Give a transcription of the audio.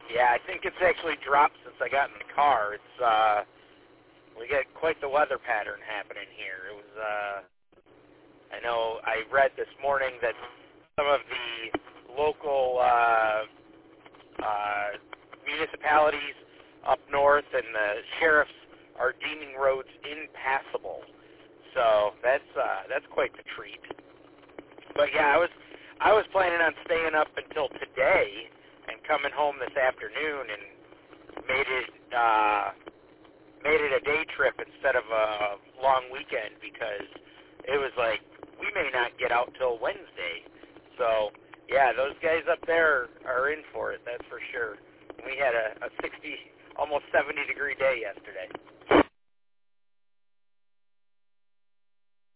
Yeah, I think it's actually dropped since I got in the car. We got quite the weather pattern happening here. It was, I know I read this morning that some of the local municipalities up north and the sheriffs are deeming roads impassable. So that's quite the treat. But yeah, I was planning on staying up until today and coming home this afternoon, and made it a day trip instead of a long weekend because it was like we may not get out till Wednesday. So yeah, those guys up there are in for it, that's for sure. We had a 60, almost 70 degree day yesterday.